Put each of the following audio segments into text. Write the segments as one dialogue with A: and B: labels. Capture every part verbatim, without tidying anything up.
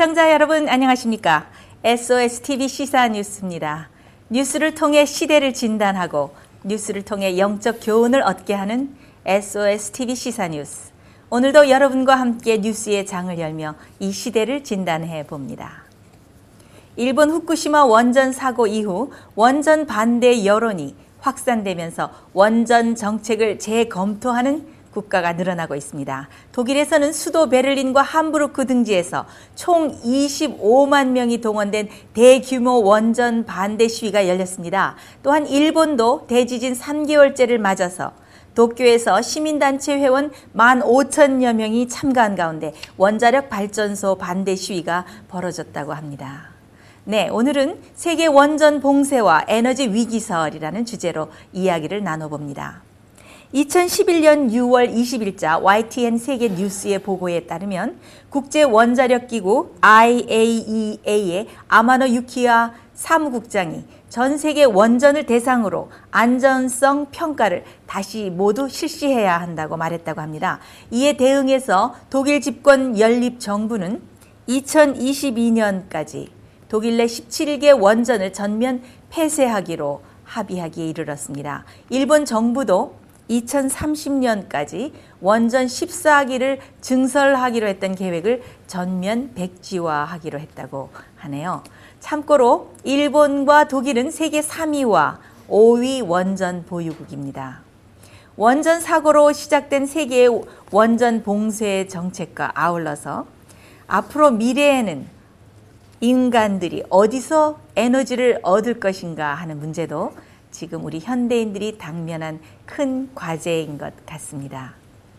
A: 시청자 여러분 안녕하십니까? 에스오에스티비 시사뉴스입니다. 뉴스를 통해 시대를 진단하고 뉴스를 통해 영적 교훈을 얻게 하는 에스오에스티비 시사뉴스. 오늘도 여러분과 함께 뉴스의 장을 열며 이 시대를 진단해 봅니다. 일본 후쿠시마 원전 사고 이후 원전 반대 여론이 확산되면서 원전 정책을 재검토하는 국가가 늘어나고 있습니다. 독일에서는 수도 베를린과 함부르크 등지에서 총 이십오만 명이 동원된 대규모 원전 반대 시위가 열렸습니다. 또한 일본도 대지진 삼 개월째를 맞아서 도쿄에서 시민단체 회원 만 오천여 명이 참가한 가운데 원자력 발전소 반대 시위가 벌어졌다고 합니다. 네, 오늘은 세계 원전 봉쇄와 에너지 위기설이라는 주제로 이야기를 나눠봅니다. 이천십일년 유월 이십일자 와이티엔 세계 뉴스의 보고에 따르면 국제원자력기구 아이에이이에이의 아마노 유키야 사무국장이 전 세계 원전을 대상으로 안전성 평가를 다시 모두 실시해야 한다고 말했다고 합니다. 이에 대응해서 독일 집권 연립정부는 이천이십이년까지 독일 내 십칠 개 원전을 전면 폐쇄하기로 합의하기에 이르렀습니다. 일본 정부도 이천삼십년까지 원전 십사 기를 증설하기로 했던 계획을 전면 백지화하기로 했다고 하네요. 참고로 일본과 독일은 세계 삼 위와 오 위 원전 보유국입니다. 원전 사고로 시작된 세계의 원전 봉쇄 정책과 아울러서 앞으로 미래에는 인간들이 어디서 에너지를 얻을 것인가 하는 문제도 지금 우리 현대인들이 당면한 큰 과제인 것 같습니다.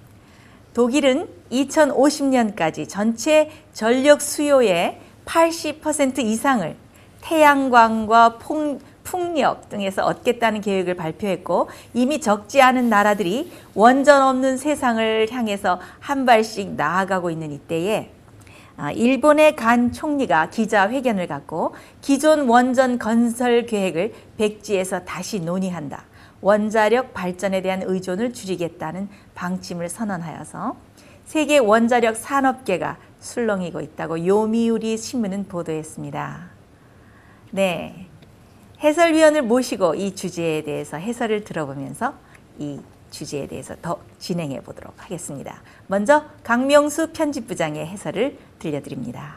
A: 독일은 이천오십년까지 전체 전력 수요의 팔십 퍼센트 이상을 태양광과 풍, 풍력 등에서 얻겠다는 계획을 발표했고 이미 적지 않은 나라들이 원전 없는 세상을 향해서 한 발씩 나아가고 있는 이때에 일본의 간 총리가 기자회견을 갖고 기존 원전 건설 계획을 백지에서 다시 논의한다. 원자력 발전에 대한 의존을 줄이겠다는 방침을 선언하여서 세계 원자력 산업계가 술렁이고 있다고 요미우리 신문은 보도했습니다. 네, 해설위원을 모시고 이 주제에 대해서 해설을 들어보면서 이 주제에 대해서 더 진행해 보도록 하겠습니다. 먼저 강명수 편집부장의 해설을 들려드립니다.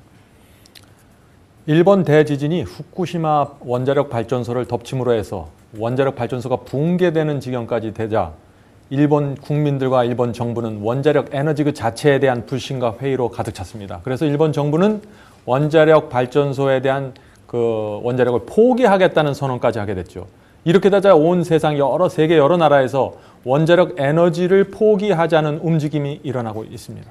B: 일본 대지진이 후쿠시마 원자력 발전소를 덮침으로 해서 원자력 발전소가 붕괴되는 지경까지 되자 일본 국민들과 일본 정부는 원자력 에너지 그 자체에 대한 불신과 회의로 가득 찼습니다. 그래서 일본 정부는 원자력 발전소에 대한 그 원자력을 포기하겠다는 선언까지 하게 됐죠. 이렇게 되자 온 세상 여러 세계 여러 나라에서 원자력 에너지를 포기하자는 움직임이 일어나고 있습니다.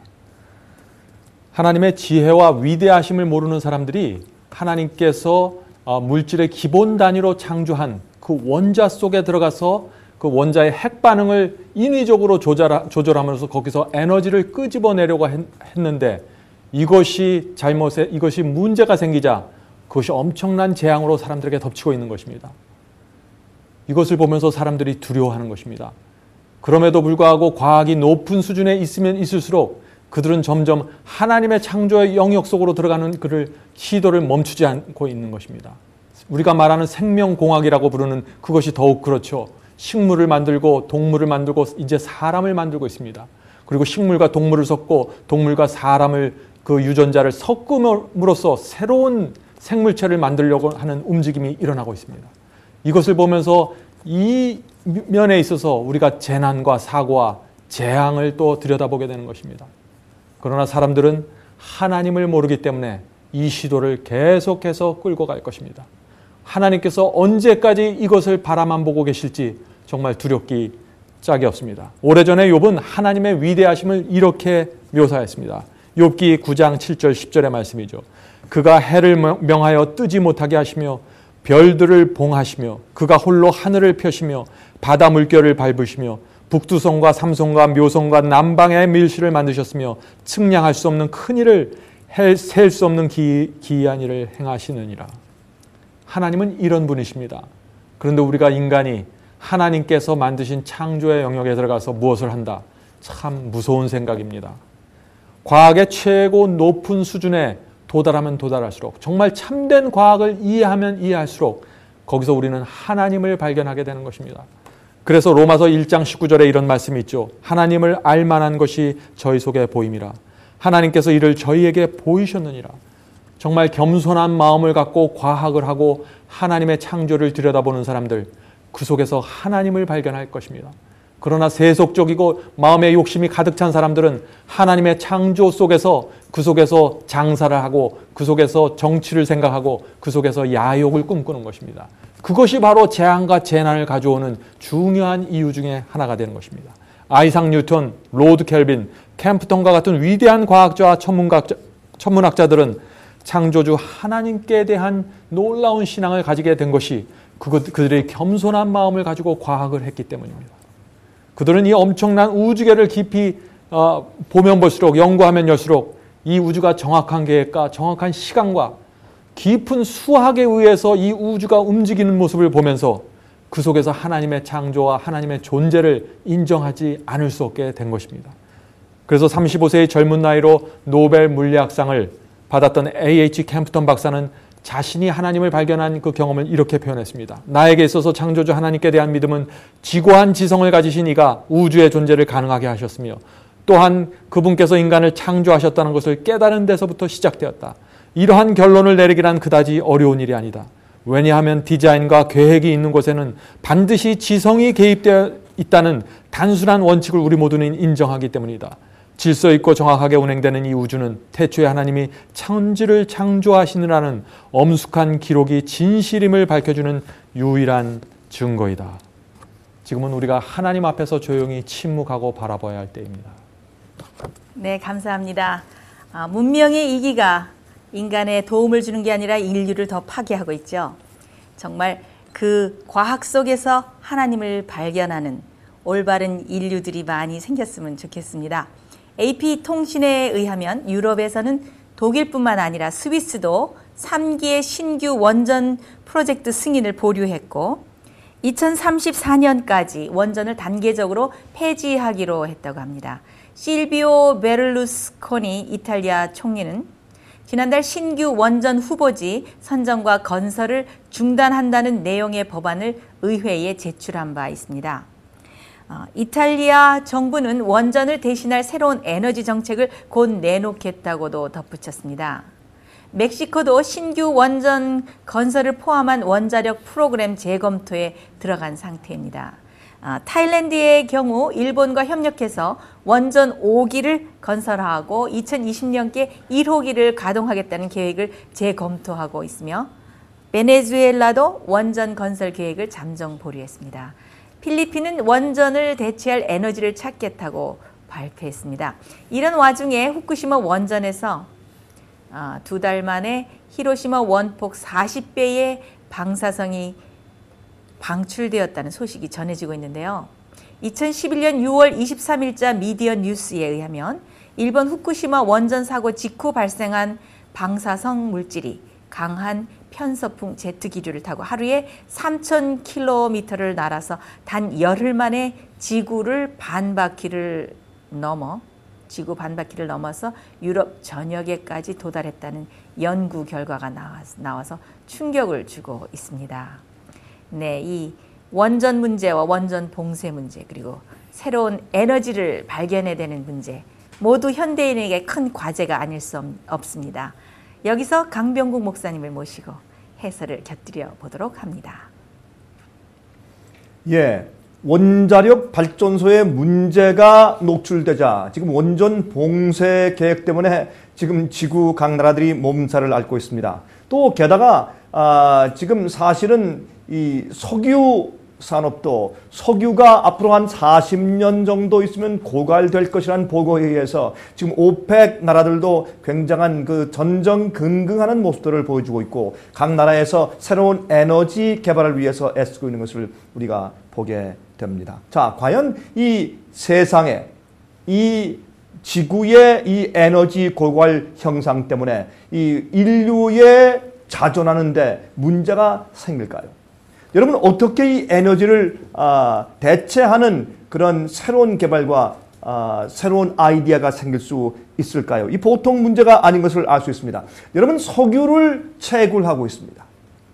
B: 하나님의 지혜와 위대하심을 모르는 사람들이 하나님께서 물질의 기본 단위로 창조한 그 원자 속에 들어가서 그 원자의 핵 반응을 인위적으로 조절, 조절하면서 거기서 에너지를 끄집어내려고 했는데 이것이 잘못에 이것이 문제가 생기자 그것이 엄청난 재앙으로 사람들에게 덮치고 있는 것입니다. 이것을 보면서 사람들이 두려워하는 것입니다. 그럼에도 불구하고 과학이 높은 수준에 있으면 있을수록 그들은 점점 하나님의 창조의 영역 속으로 들어가는 그를 시도를 멈추지 않고 있는 것입니다. 우리가 말하는 생명공학이라고 부르는 그것이 더욱 그렇죠. 식물을 만들고 동물을 만들고 이제 사람을 만들고 있습니다. 그리고 식물과 동물을 섞고 동물과 사람을 그 유전자를 섞음으로써 새로운 생물체를 만들려고 하는 움직임이 일어나고 있습니다. 이것을 보면서 이 면에 있어서 우리가 재난과 사고와 재앙을 또 들여다보게 되는 것입니다. 그러나 사람들은 하나님을 모르기 때문에 이 시도를 계속해서 끌고 갈 것입니다. 하나님께서 언제까지 이것을 바라만 보고 계실지 정말 두렵기 짝이 없습니다. 오래전에 욥은 하나님의 위대하심을 이렇게 묘사했습니다. 욥기 구 장 칠 절 십 절의 말씀이죠. 그가 해를 명하여 뜨지 못하게 하시며 별들을 봉하시며 그가 홀로 하늘을 펴시며 바다 물결을 밟으시며 북두성과 삼성과 묘성과 남방의 밀실을 만드셨으며 측량할 수 없는 큰 일을 셀 수 없는 기, 기이한 일을 행하시느니라. 하나님은 이런 분이십니다. 그런데 우리가 인간이 하나님께서 만드신 창조의 영역에 들어가서 무엇을 한다? 참 무서운 생각입니다. 과학의 최고 높은 수준의 도달하면 도달할수록, 정말 참된 과학을 이해하면 이해할수록 거기서 우리는 하나님을 발견하게 되는 것입니다. 그래서 로마서 일 장 십구 절에 이런 말씀이 있죠. 하나님을 알만한 것이 저희 속에 보임이라. 하나님께서 이를 저희에게 보이셨느니라. 정말 겸손한 마음을 갖고 과학을 하고 하나님의 창조를 들여다보는 사람들, 그 속에서 하나님을 발견할 것입니다. 그러나 세속적이고 마음의 욕심이 가득 찬 사람들은 하나님의 창조 속에서 그 속에서 장사를 하고 그 속에서 정치를 생각하고 그 속에서 야욕을 꿈꾸는 것입니다. 그것이 바로 재앙과 재난을 가져오는 중요한 이유 중에 하나가 되는 것입니다. 아이삭 뉴턴, 로드 켈빈, 캠프턴과 같은 위대한 과학자와 천문학자, 천문학자들은 창조주 하나님께 대한 놀라운 신앙을 가지게 된 것이 그것, 그들의 겸손한 마음을 가지고 과학을 했기 때문입니다. 그들은 이 엄청난 우주계를 깊이 어, 보면 볼수록, 연구하면 열수록 이 우주가 정확한 계획과 정확한 시간과 깊은 수학에 의해서 이 우주가 움직이는 모습을 보면서 그 속에서 하나님의 창조와 하나님의 존재를 인정하지 않을 수 없게 된 것입니다. 그래서 서른다섯 세의 젊은 나이로 노벨 물리학상을 받았던 에이에이치 캠프턴 박사는 자신이 하나님을 발견한 그 경험을 이렇게 표현했습니다. 나에게 있어서 창조주 하나님께 대한 믿음은 지고한 지성을 가지신 이가 우주의 존재를 가능하게 하셨으며 또한 그분께서 인간을 창조하셨다는 것을 깨달은 데서부터 시작되었다. 이러한 결론을 내리기란 그다지 어려운 일이 아니다. 왜냐하면 디자인과 계획이 있는 곳에는 반드시 지성이 개입되어 있다는 단순한 원칙을 우리 모두는 인정하기 때문이다. 질서 있고 정확하게 운행되는 이 우주는 태초에 하나님이 천지를 창조하시느라는 엄숙한 기록이 진실임을 밝혀주는 유일한 증거이다. 지금은 우리가 하나님 앞에서 조용히 침묵하고 바라봐야 할 때입니다.
A: 네, 감사합니다. 아, 문명의 이기가 인간에 도움을 주는 게 아니라 인류를 더 파괴하고 있죠. 정말 그 과학 속에서 하나님을 발견하는 올바른 인류들이 많이 생겼으면 좋겠습니다. 에이피통신에 의하면 유럽에서는 독일뿐만 아니라 스위스도 삼 기의 신규 원전 프로젝트 승인을 보류했고 이천삼십사 년까지 원전을 단계적으로 폐지하기로 했다고 합니다. 실비오 베를루스코니 이탈리아 총리는 지난달 신규 원전 후보지 선정과 건설을 중단한다는 내용의 법안을 의회에 제출한 바 있습니다. 어, 이탈리아 정부는 원전을 대신할 새로운 에너지 정책을 곧 내놓겠다고도 덧붙였습니다. 멕시코도 신규 원전 건설을 포함한 원자력 프로그램 재검토에 들어간 상태입니다. 어, 타일랜드의 경우 일본과 협력해서 원전 오 기를 건설하고 이천이십 년께 일 호기를 가동하겠다는 계획을 재검토하고 있으며 베네수엘라도 원전 건설 계획을 잠정 보류했습니다. 필리핀은 원전을 대체할 에너지를 찾겠다고 발표했습니다. 이런 와중에 후쿠시마 원전에서 두 달 만에 히로시마 원폭 사십 배의 방사성이 방출되었다는 소식이 전해지고 있는데요. 이천십일 년 유월 이십삼일자 미디어 뉴스에 의하면 일본 후쿠시마 원전 사고 직후 발생한 방사성 물질이 강한 편서풍 제트 기류를 타고 하루에 삼천 킬로미터를 날아서 단 열흘 만에 지구를 반 바퀴를 넘어 지구 반 바퀴를 넘어서 유럽 전역에까지 도달했다는 연구 결과가 나와서 충격을 주고 있습니다. 네, 이 원전 문제와 원전 봉쇄 문제 그리고 새로운 에너지를 발견해내는 문제 모두 현대인에게 큰 과제가 아닐 수 없습니다. 여기서 강병국 목사님을 모시고 해설을 곁들여 보도록 합니다.
C: 예, 원자력 발전소의 문제가 노출되자 지금 원전 봉쇄 계획 때문에 지금 지구 각 나라들이 몸살을 앓고 있습니다. 또 게다가 아, 지금 사실은 이 석유 산업도 석유가 앞으로 한 사십 년 정도 있으면 고갈될 것이라는 보고에 의해서 지금 오펙 나라들도 굉장한 그 전전긍긍하는 모습들을 보여주고 있고 각 나라에서 새로운 에너지 개발을 위해서 애쓰고 있는 것을 우리가 보게 됩니다. 자, 과연 이 세상에 이 지구의 이 에너지 고갈 형상 때문에 이 인류의 자존하는데 문제가 생길까요? 여러분 어떻게 이 에너지를 아, 대체하는 그런 새로운 개발과 아, 새로운 아이디어가 생길 수 있을까요? 이 보통 문제가 아닌 것을 알 수 있습니다. 여러분, 석유를 채굴하고 있습니다.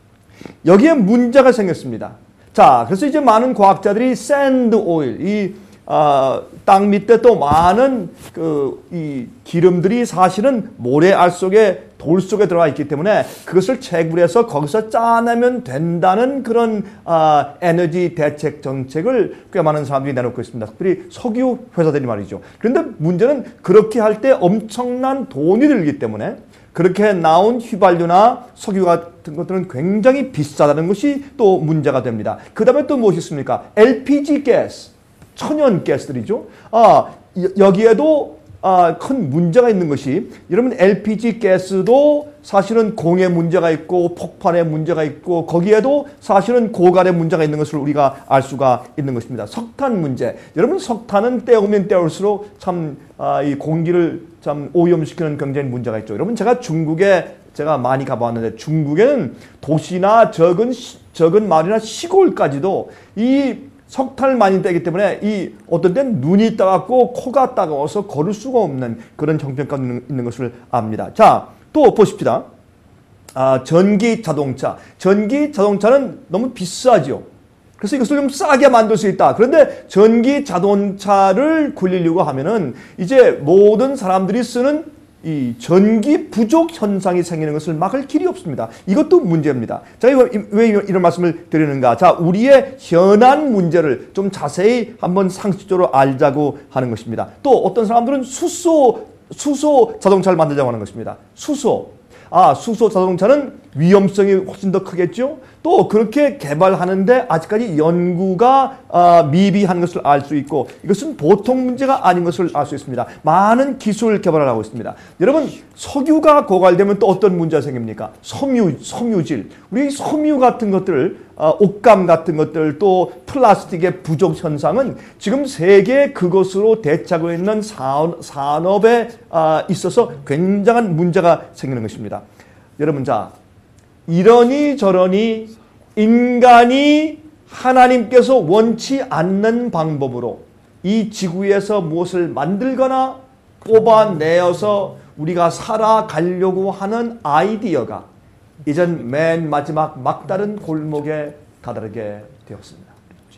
C: 여기에 문제가 생겼습니다. 자, 그래서 이제 많은 과학자들이 샌드 오일, 이 어, 땅 밑에 또 많은 그 이 기름들이 사실은 모래알 속에 돌 속에 들어가 있기 때문에 그것을 채굴해서 거기서 짜내면 된다는 그런 어, 에너지 대책 정책을 꽤 많은 사람들이 내놓고 있습니다. 특별히 석유 회사들이 말이죠. 그런데 문제는 그렇게 할 때 엄청난 돈이 들기 때문에 그렇게 나온 휘발유나 석유 같은 것들은 굉장히 비싸다는 것이 또 문제가 됩니다. 그 다음에 또 무엇이 있습니까? 엘피지 가스, 천연 가스들이죠. 아, 여기에도 아, 큰 문제가 있는 것이, 여러분, 엘피지 가스도 사실은 공해 문제가 있고 폭발의 문제가 있고 거기에도 사실은 고갈의 문제가 있는 것을 우리가 알 수가 있는 것입니다. 석탄 문제. 여러분, 석탄은 때우면 때울수록 참 아, 이 공기를 참 오염시키는 굉장히 문제가 있죠. 여러분, 제가 중국에 제가 많이 가봤는데 중국에는 도시나 적은 적은 마을이나 시골까지도 이 석탄을 많이 떼기 때문에 이 어떤 때는 눈이 따갑고 코가 따가워서 걸을 수가 없는 그런 형편까지 있는 것을 압니다. 자, 또 보십시다. 아, 전기 자동차. 전기 자동차는 너무 비싸죠. 그래서 이것을 좀 싸게 만들 수 있다. 그런데 전기 자동차를 굴리려고 하면은 이제 모든 사람들이 쓰는 이 전기 부족 현상이 생기는 것을 막을 길이 없습니다. 이것도 문제입니다. 자, 이거 왜 이런 말씀을 드리는가? 자, 우리의 현안 문제를 좀 자세히 한번 상식적으로 알자고 하는 것입니다. 또 어떤 사람들은 수소 수소 자동차를 만들자고 하는 것입니다. 수소. 아, 수소 자동차는 위험성이 훨씬 더 크겠죠? 또 그렇게 개발하는데 아직까지 연구가 아, 미비한 것을 알 수 있고 이것은 보통 문제가 아닌 것을 알 수 있습니다. 많은 기술 개발을 하고 있습니다. 여러분, 석유가 고갈되면 또 어떤 문제가 생깁니까? 섬유, 섬유질. 우리 섬유 같은 것들, 아, 옷감 같은 것들, 또 플라스틱의 부족 현상은 지금 세계 그것으로 대체하고 있는 산업, 산업에 아, 있어서 굉장한 문제가 생기는 것입니다. 여러분, 자, 이러니 저러니 인간이 하나님께서 원치 않는 방법으로 이 지구에서 무엇을 만들거나 뽑아내어서 우리가 살아가려고 하는 아이디어가 이젠 맨 마지막 막다른 골목에 다다르게 되었습니다.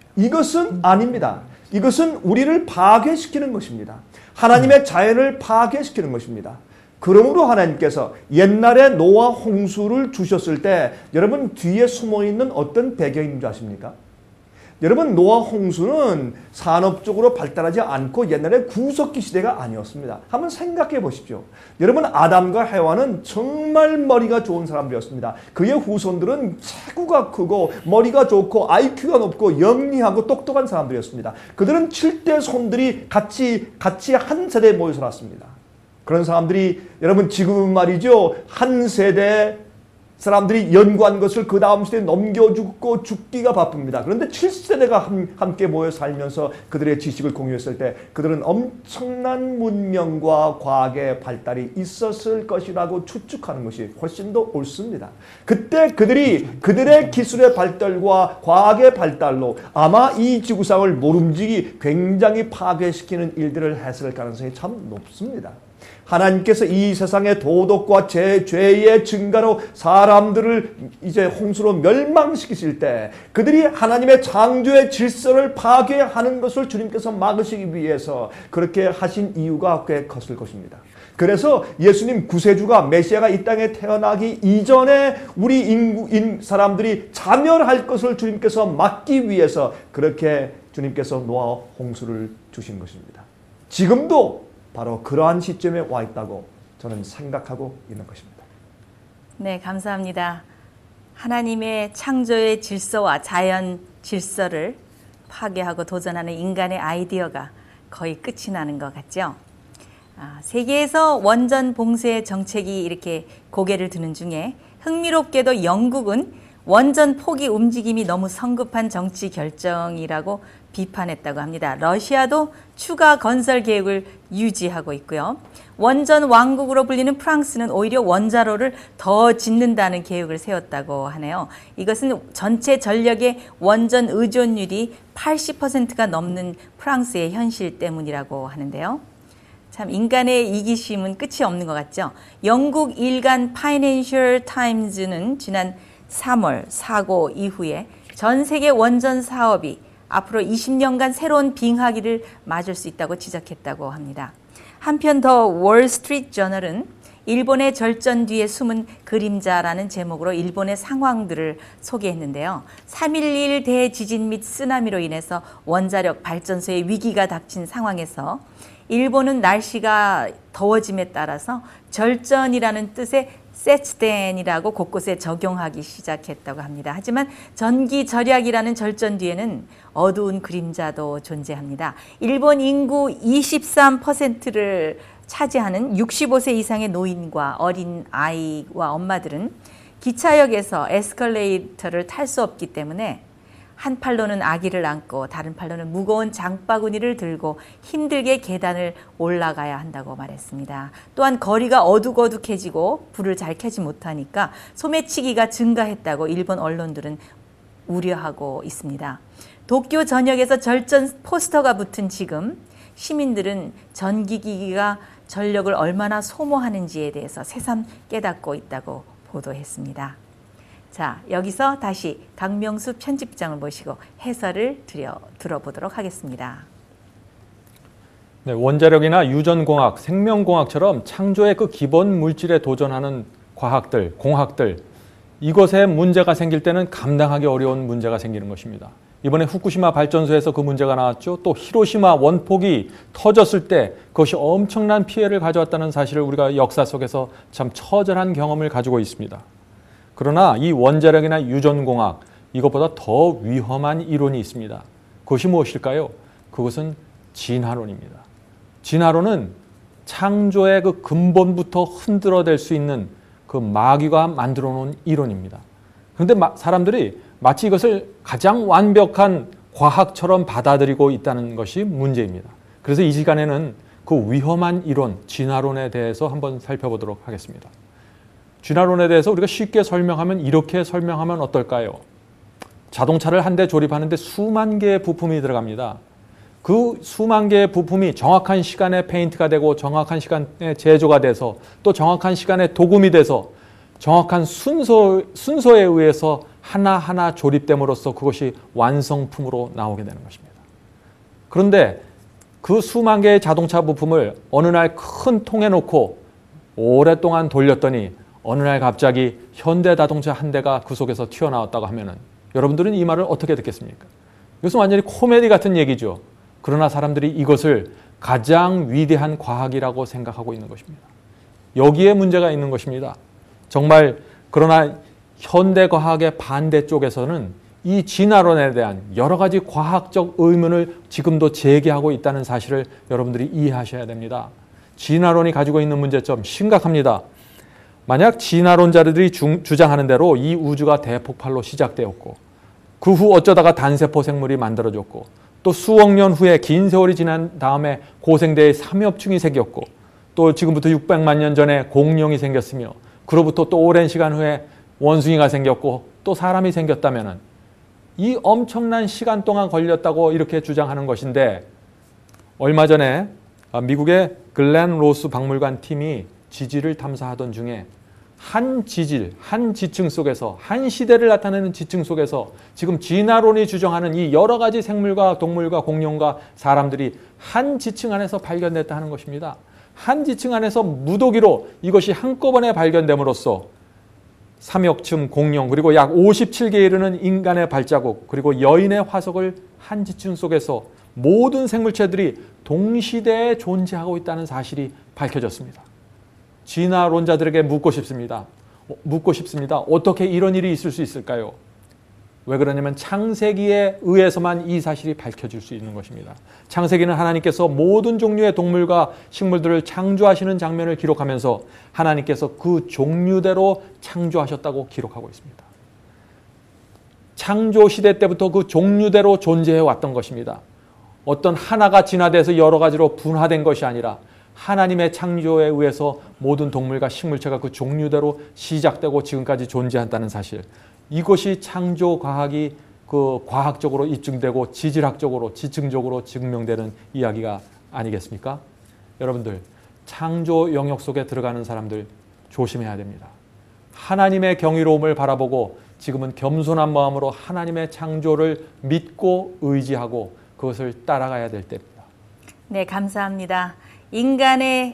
C: 이것은 아닙니다. 이것은 우리를 파괴시키는 것입니다. 하나님의 자연을 파괴시키는 것입니다. 그러므로 하나님께서 옛날에 노아 홍수를 주셨을 때 여러분 뒤에 숨어있는 어떤 배경인 줄 아십니까? 여러분, 노아 홍수는 산업적으로 발달하지 않고 옛날에 구석기 시대가 아니었습니다. 한번 생각해 보십시오. 여러분, 아담과 해와는 정말 머리가 좋은 사람들이었습니다. 그의 후손들은 체구가 크고 머리가 좋고 아이큐가 높고 영리하고 똑똑한 사람들이었습니다. 그들은 칠대 손들이 같이 같이 한 세대에 모여 살았습니다. 그런 사람들이 여러분 지금은 말이죠, 한 세대 사람들이 연구한 것을 그 다음 세대에 넘겨주고 죽기가 바쁩니다. 그런데 칠 세대가 함께 모여 살면서 그들의 지식을 공유했을 때 그들은 엄청난 문명과 과학의 발달이 있었을 것이라고 추측하는 것이 훨씬 더 옳습니다. 그때 그들이 그들의 기술의 발달과 과학의 발달로 아마 이 지구상을 모름지기 굉장히 파괴시키는 일들을 했을 가능성이 참 높습니다. 하나님께서 이 세상의 도덕과 죄, 죄의 증가로 사람들을 이제 홍수로 멸망시키실 때 그들이 하나님의 창조의 질서를 파괴하는 것을 주님께서 막으시기 위해서 그렇게 하신 이유가 꽤 컸을 것입니다. 그래서 예수님 구세주가 메시아가 이 땅에 태어나기 이전에 우리 인구, 인 사람들이 자멸할 것을 주님께서 막기 위해서 그렇게 주님께서 노아 홍수를 주신 것입니다. 지금도 바로 그러한 시점에 와 있다고 저는 생각하고 있는 것입니다.
A: 네, 감사합니다. 하나님의 창조의 질서와 자연 질서를 파괴하고 도전하는 인간의 아이디어가 거의 끝이 나는 것 같죠. 아, 세계에서 원전 봉쇄 정책이 이렇게 고개를 드는 중에 흥미롭게도 영국은 원전 포기 움직임이 너무 성급한 정치 결정이라고 비판했다고 합니다. 러시아도 추가 건설 계획을 유지하고 있고요. 원전 왕국으로 불리는 프랑스는 오히려 원자로를 더 짓는다는 계획을 세웠다고 하네요. 이것은 전체 전력의 원전 의존율이 팔십 퍼센트가 넘는 프랑스의 현실 때문이라고 하는데요. 참 인간의 이기심은 끝이 없는 것 같죠. 영국 일간 파이낸셜 타임즈는 지난 삼월 사고 이후에 전 세계 원전 사업이 앞으로 이십 년간 새로운 빙하기를 맞을 수 있다고 지적했다고 합니다. 한편 더 월스트리트 저널은 일본의 절전 뒤에 숨은 그림자라는 제목으로 일본의 상황들을 소개했는데요. 삼일일 대지진 및 쓰나미로 인해서 원자력 발전소의 위기가 닥친 상황에서 일본은 날씨가 더워짐에 따라서 절전이라는 뜻의 세츠덴이라고 곳곳에 적용하기 시작했다고 합니다. 하지만 전기 절약이라는 절전 뒤에는 어두운 그림자도 존재합니다. 일본 인구 이십삼 퍼센트를 차지하는 육십오 세 이상의 노인과 어린 아이와 엄마들은 기차역에서 에스컬레이터를 탈 수 없기 때문에 한 팔로는 아기를 안고 다른 팔로는 무거운 장바구니를 들고 힘들게 계단을 올라가야 한다고 말했습니다. 또한 거리가 어둑어둑해지고 불을 잘 켜지 못하니까 소매치기가 증가했다고 일본 언론들은 우려하고 있습니다. 도쿄 전역에서 절전 포스터가 붙은 지금 시민들은 전기기기가 전력을 얼마나 소모하는지에 대해서 새삼 깨닫고 있다고 보도했습니다. 자, 여기서 다시 강명수 편집장을 모시고 해설을 드려, 들어보도록 하겠습니다.
B: 네, 원자력이나 유전공학, 생명공학처럼 창조의 그 기본 물질에 도전하는 과학들, 공학들, 이것에 문제가 생길 때는 감당하기 어려운 문제가 생기는 것입니다. 이번에 후쿠시마 발전소에서 그 문제가 나왔죠. 또 히로시마 원폭이 터졌을 때 그것이 엄청난 피해를 가져왔다는 사실을 우리가 역사 속에서 참 처절한 경험을 가지고 있습니다. 그러나 이 원자력이나 유전공학, 이것보다 더 위험한 이론이 있습니다. 그것이 무엇일까요? 그것은 진화론입니다. 진화론은 창조의 그 근본부터 흔들어댈 수 있는 그 마귀가 만들어 놓은 이론입니다. 그런데 사람들이 마치 이것을 가장 완벽한 과학처럼 받아들이고 있다는 것이 문제입니다. 그래서 이 시간에는 그 위험한 이론, 진화론에 대해서 한번 살펴보도록 하겠습니다. 진화론에 대해서 우리가 쉽게 설명하면 이렇게 설명하면 어떨까요? 자동차를 한 대 조립하는데 수만 개의 부품이 들어갑니다. 그 수만 개의 부품이 정확한 시간에 페인트가 되고 정확한 시간에 제조가 돼서 또 정확한 시간에 도금이 돼서 정확한 순서, 순서에 의해서 하나하나 조립됨으로써 그것이 완성품으로 나오게 되는 것입니다. 그런데 그 수만 개의 자동차 부품을 어느 날 큰 통에 놓고 오랫동안 돌렸더니 어느 날 갑자기 현대자동차 한 대가 그 속에서 튀어나왔다고 하면은 여러분들은 이 말을 어떻게 듣겠습니까? 이것은 완전히 코미디 같은 얘기죠. 그러나 사람들이 이것을 가장 위대한 과학이라고 생각하고 있는 것입니다. 여기에 문제가 있는 것입니다. 정말 그러나 현대과학의 반대쪽에서는 이 진화론에 대한 여러 가지 과학적 의문을 지금도 제기하고 있다는 사실을 여러분들이 이해하셔야 됩니다. 진화론이 가지고 있는 문제점 심각합니다. 만약 진화론자들이 주, 주장하는 대로 이 우주가 대폭발로 시작되었고 그 후 어쩌다가 단세포 생물이 만들어졌고 또 수억 년 후에 긴 세월이 지난 다음에 고생대의 삼엽충이 생겼고 또 지금부터 육백만 년 전에 공룡이 생겼으며 그로부터 또 오랜 시간 후에 원숭이가 생겼고 또 사람이 생겼다면 이 엄청난 시간 동안 걸렸다고 이렇게 주장하는 것인데 얼마 전에 미국의 글렌 로스 박물관 팀이 지질을 탐사하던 중에 한 지질, 한 지층 속에서 한 시대를 나타내는 지층 속에서 지금 진화론이 주장하는 이 여러 가지 생물과 동물과 공룡과 사람들이 한 지층 안에서 발견됐다 하는 것입니다. 한 지층 안에서 무더기로 이것이 한꺼번에 발견됨으로써 삼엽충, 공룡 그리고 약 오십칠 개에 이르는 인간의 발자국 그리고 여인의 화석을 한 지층 속에서 모든 생물체들이 동시대에 존재하고 있다는 사실이 밝혀졌습니다. 진화론자들에게 묻고 싶습니다. 묻고 싶습니다. 어떻게 이런 일이 있을 수 있을까요? 왜 그러냐면 창세기에 의해서만 이 사실이 밝혀질 수 있는 것입니다. 창세기는 하나님께서 모든 종류의 동물과 식물들을 창조하시는 장면을 기록하면서 하나님께서 그 종류대로 창조하셨다고 기록하고 있습니다. 창조 시대 때부터 그 종류대로 존재해 왔던 것입니다. 어떤 하나가 진화돼서 여러 가지로 분화된 것이 아니라 하나님의 창조에 의해서 모든 동물과 식물체가 그 종류대로 시작되고 지금까지 존재한다는 사실. 이것이 창조 과학이 그 과학적으로 입증되고 지질학적으로 지층적으로 증명되는 이야기가 아니겠습니까? 여러분들, 창조 영역 속에 들어가는 사람들 조심해야 됩니다. 하나님의 경이로움을 바라보고 지금은 겸손한 마음으로 하나님의 창조를 믿고 의지하고 그것을 따라가야 될 때입니다.
A: 네, 감사합니다. 인간의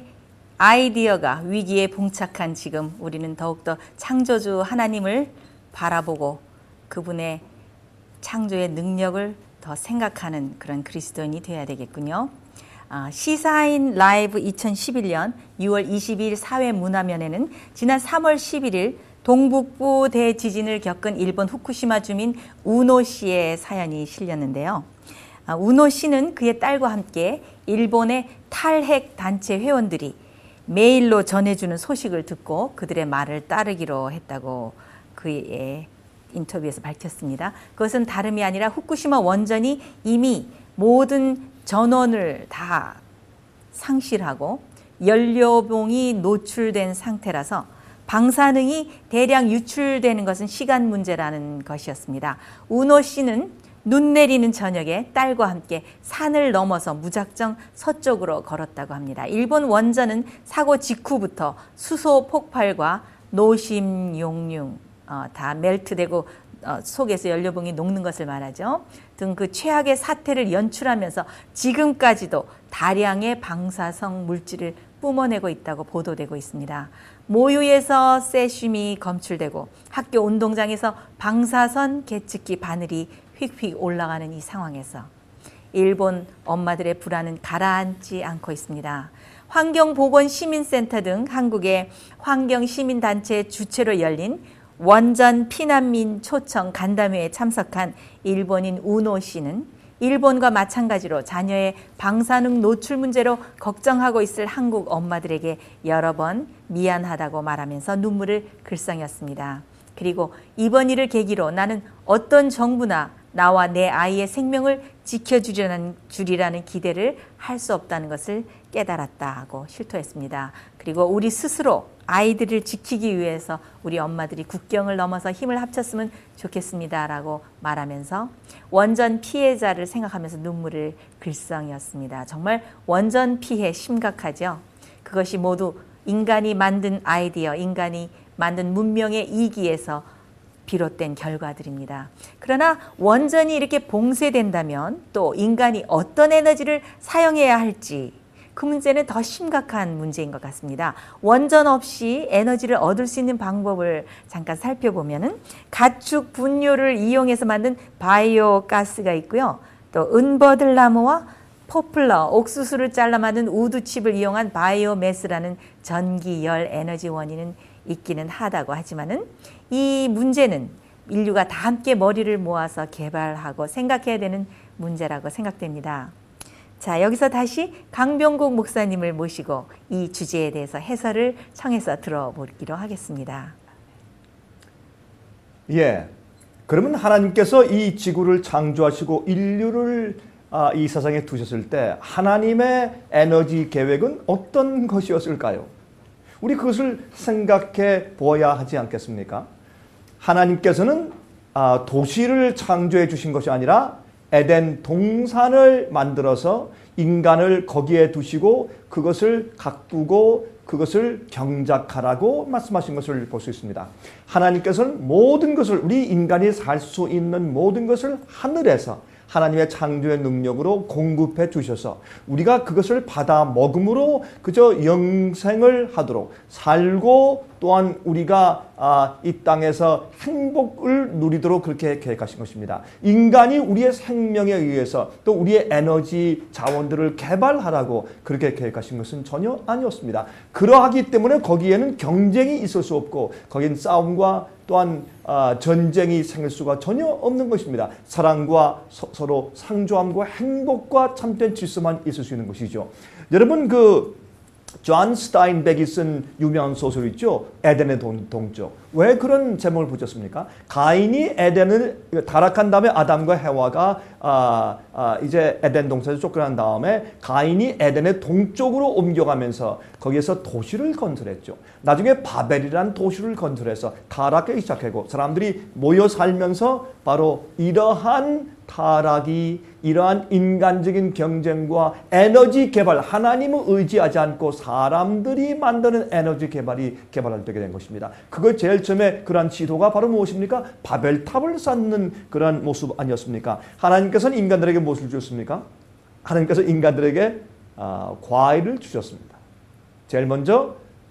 A: 아이디어가 위기에 봉착한 지금 우리는 더욱더 창조주 하나님을 바라보고 그분의 창조의 능력을 더 생각하는 그런 그리스도인이 되어야 되겠군요. 아, 시사인 라이브 이천십일 년 유월 이십이일 사회 문화면에는 지난 삼월 십일일 동북부 대지진을 겪은 일본 후쿠시마 주민 우노 씨의 사연이 실렸는데요. 아, 우노 씨는 그의 딸과 함께 일본의 탈핵 단체 회원들이 메일로 전해주는 소식을 듣고 그들의 말을 따르기로 했다고 그의 인터뷰에서 밝혔습니다. 그것은 다름이 아니라 후쿠시마 원전이 이미 모든 전원을 다 상실하고 연료봉이 노출된 상태라서 방사능이 대량 유출되는 것은 시간 문제라는 것이었습니다. 우노 씨는 눈 내리는 저녁에 딸과 함께 산을 넘어서 무작정 서쪽으로 걸었다고 합니다. 일본 원전은 사고 직후부터 수소 폭발과 노심 용융, 어, 다 멜트되고 어, 속에서 연료봉이 녹는 것을 말하죠. 등 그 최악의 사태를 연출하면서 지금까지도 다량의 방사성 물질을 뿜어내고 있다고 보도되고 있습니다. 모유에서 세슘이 검출되고 학교 운동장에서 방사선 계측기 바늘이 휙휙 올라가는 이 상황에서 일본 엄마들의 불안은 가라앉지 않고 있습니다. 환경보건시민센터 등 한국의 환경시민단체 주최로 열린 원전 피난민 초청 간담회에 참석한 일본인 우노 씨는 일본과 마찬가지로 자녀의 방사능 노출 문제로 걱정하고 있을 한국 엄마들에게 여러 번 미안하다고 말하면서 눈물을 글썽였습니다. 그리고 이번 일을 계기로 나는 어떤 정부나 나와 내 아이의 생명을 지켜주리라는 주리라는 기대를 할 수 없다는 것을 깨달았다고 실토했습니다. 그리고 우리 스스로 아이들을 지키기 위해서 우리 엄마들이 국경을 넘어서 힘을 합쳤으면 좋겠습니다라고 말하면서 원전 피해자를 생각하면서 눈물을 글썽였습니다. 정말 원전 피해 심각하죠. 그것이 모두 인간이 만든 아이디어, 인간이 만든 문명의 이기에서 비롯된 결과들입니다. 그러나 원전이 이렇게 봉쇄된다면 또 인간이 어떤 에너지를 사용해야 할지 그 문제는 더 심각한 문제인 것 같습니다. 원전 없이 에너지를 얻을 수 있는 방법을 잠깐 살펴보면은 가축 분뇨를 이용해서 만든 바이오 가스가 있고요. 또 은버들나무와 포플러, 옥수수를 잘라 만든 우드칩을 이용한 바이오매스라는 전기 열 에너지 원인은 있기는 하다고 하지만은 이 문제는 인류가 다 함께 머리를 모아서 개발하고 생각해야 되는 문제라고 생각됩니다. 자, 여기서 다시 강병국 목사님을 모시고 이 주제에 대해서 해설을 청해서 들어보기로 하겠습니다.
C: 예. 그러면 하나님께서 이 지구를 창조하시고 인류를 아, 이 세상에 두셨을 때 하나님의 에너지 계획은 어떤 것이었을까요? 우리 그것을 생각해 보아야 하지 않겠습니까? 하나님께서는 아, 도시를 창조해 주신 것이 아니라 에덴 동산을 만들어서 인간을 거기에 두시고 그것을 가꾸고 그것을 경작하라고 말씀하신 것을 볼 수 있습니다. 하나님께서는 모든 것을 우리 인간이 살 수 있는 모든 것을 하늘에서 하나님의 창조의 능력으로 공급해 주셔서 우리가 그것을 받아 먹음으로 그저 영생을 하도록 살고 또한 우리가 아, 이 땅에서 행복을 누리도록 그렇게 계획하신 것입니다. 인간이 우리의 생명에 의해서 또 우리의 에너지 자원들을 개발하라고 그렇게 계획하신 것은 전혀 아니었습니다. 그러하기 때문에 거기에는 경쟁이 있을 수 없고 거긴 싸움과 또한 아, 전쟁이 생길 수가 전혀 없는 것입니다. 사랑과 서, 서로 상조함과 행복과 참된 질서만 있을 수 있는 것이죠. 여러분 그 존 스타인백이 쓴 유명한 소설 있죠. 에덴의 동, 동쪽. 왜 그런 제목을 붙였습니까? 가인이 에덴을 타락한 다음에 아담과 헤와가 아, 아, 이제 에덴 동산에서 쫓겨난 다음에 가인이 에덴의 동쪽으로 옮겨가면서 거기에서 도시를 건설했죠. 나중에 바벨이라는 도시를 건설해서 타락하기 시작하고 사람들이 모여 살면서 바로 이러한 타락이 이러한 인간적인 경쟁과 에너지 개발, 하나님을 의지하지 않고 사람들이 만드는 에너지 개발이 개발되게 된 것입니다. 그걸 제일 처음에 그러한 시도가 바로 무엇입니까? 바벨탑을 쌓는 그러한 모습 아니었습니까? 하나님께서는 인간들에게 무엇을 주셨습니까? 하나님께서 인간들에게 어, 과일을 주셨습니다. 제일 먼저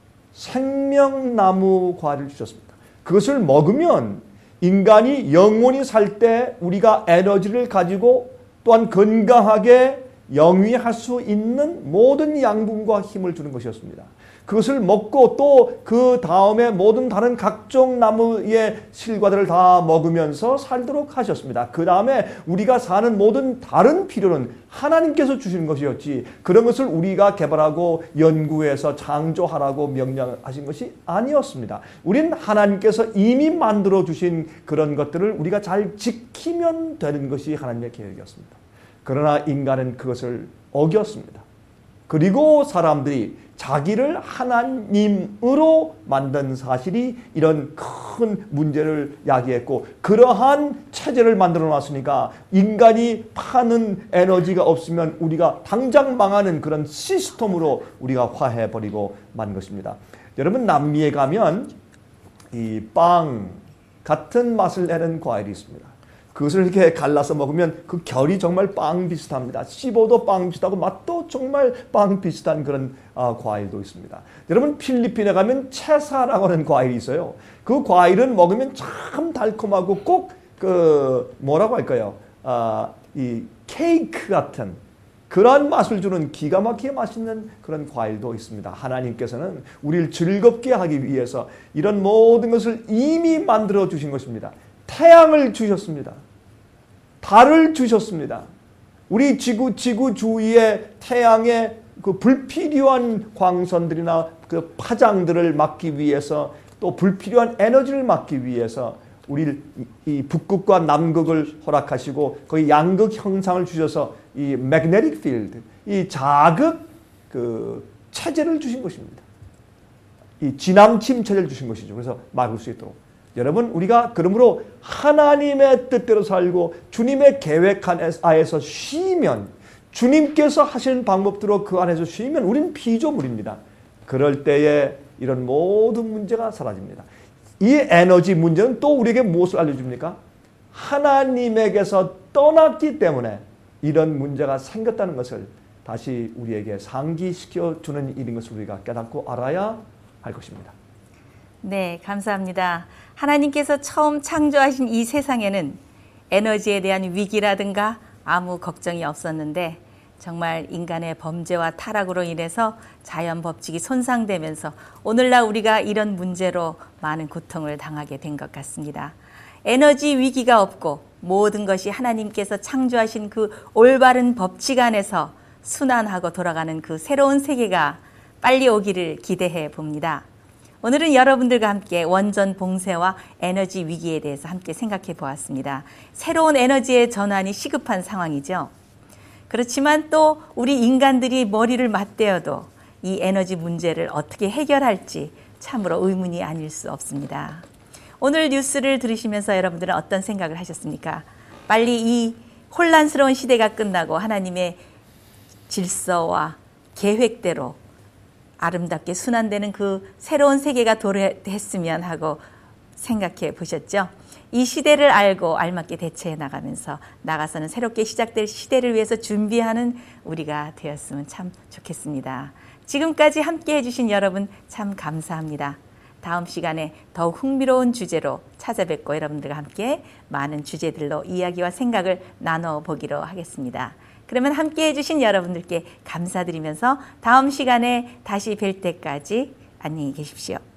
C: 생명나무 과일을 주셨습니다. 그것을 먹으면 인간이 영원히 살 때 우리가 에너지를 가지고 또한 건강하게 영위할 수 있는 모든 양분과 힘을 주는 것이었습니다. 그것을 먹고 또 그 다음에 모든 다른 각종 나무의 실과들을 다 먹으면서 살도록 하셨습니다. 그 다음에 우리가 사는 모든 다른 필요는 하나님께서 주시는 것이었지 그런 것을 우리가 개발하고 연구해서 창조하라고 명령하신 것이 아니었습니다. 우린 하나님께서 이미 만들어 주신 그런 것들을 우리가 잘 지키면 되는 것이 하나님의 계획이었습니다. 그러나 인간은 그것을 어겼습니다. 그리고 사람들이 자기를 하나님으로 만든 사실이 이런 큰 문제를 야기했고 그러한 체제를 만들어 놨으니까 인간이 파는 에너지가 없으면 우리가 당장 망하는 그런 시스템으로 우리가 화해버리고 만 것입니다. 여러분 남미에 가면 이 빵 같은 맛을 내는 과일이 있습니다. 그것을 이렇게 갈라서 먹으면 그 결이 정말 빵 비슷합니다. 씹어도 빵 비슷하고 맛도 정말 빵 비슷한 그런 어, 과일도 있습니다. 여러분 필리핀에 가면 채사라고 하는 과일이 있어요. 그 과일은 먹으면 참 달콤하고 꼭 그 뭐라고 할까요? 어, 이 케이크 같은 그런 맛을 주는 기가 막히게 맛있는 그런 과일도 있습니다. 하나님께서는 우리를 즐겁게 하기 위해서 이런 모든 것을 이미 만들어 주신 것입니다. 태양을 주셨습니다. 달을 주셨습니다. 우리 지구, 지구 주위에 태양의 그 불필요한 광선들이나 그 파장들을 막기 위해서 또 불필요한 에너지를 막기 위해서 우리를 이 북극과 남극을 허락하시고 거기 양극 형상을 주셔서 이 magnetic field, 이 자극 그 체제를 주신 것입니다. 이 지남침 체제를 주신 것이죠. 그래서 막을 수 있도록. 여러분 우리가 그러므로 하나님의 뜻대로 살고 주님의 계획 안에서 쉬면 주님께서 하시는 방법대로 그 안에서 쉬면 우리는 피조물입니다. 그럴 때에 이런 모든 문제가 사라집니다. 이 에너지 문제는 또 우리에게 무엇을 알려줍니까? 하나님에게서 떠났기 때문에 이런 문제가 생겼다는 것을 다시 우리에게 상기시켜주는 일인 것을 우리가 깨닫고 알아야 할 것입니다.
A: 네, 감사합니다. 하나님께서 처음 창조하신 이 세상에는 에너지에 대한 위기라든가 아무 걱정이 없었는데 정말 인간의 범죄와 타락으로 인해서 자연 법칙이 손상되면서 오늘날 우리가 이런 문제로 많은 고통을 당하게 된 것 같습니다. 에너지 위기가 없고 모든 것이 하나님께서 창조하신 그 올바른 법칙 안에서 순환하고 돌아가는 그 새로운 세계가 빨리 오기를 기대해 봅니다. 오늘은 여러분들과 함께 원전 봉쇄와 에너지 위기에 대해서 함께 생각해 보았습니다. 새로운 에너지의 전환이 시급한 상황이죠. 그렇지만 또 우리 인간들이 머리를 맞대어도 이 에너지 문제를 어떻게 해결할지 참으로 의문이 아닐 수 없습니다. 오늘 뉴스를 들으시면서 여러분들은 어떤 생각을 하셨습니까? 빨리 이 혼란스러운 시대가 끝나고 하나님의 질서와 계획대로 아름답게 순환되는 그 새로운 세계가 도래했으면 하고 생각해 보셨죠? 이 시대를 알고 알맞게 대처해 나가면서 나가서는 새롭게 시작될 시대를 위해서 준비하는 우리가 되었으면 참 좋겠습니다. 지금까지 함께 해주신 여러분 참 감사합니다. 다음 시간에 더욱 흥미로운 주제로 찾아뵙고 여러분들과 함께 많은 주제들로 이야기와 생각을 나눠보기로 하겠습니다. 그러면 함께 해주신 여러분들께 감사드리면서 다음 시간에 다시 뵐 때까지 안녕히 계십시오.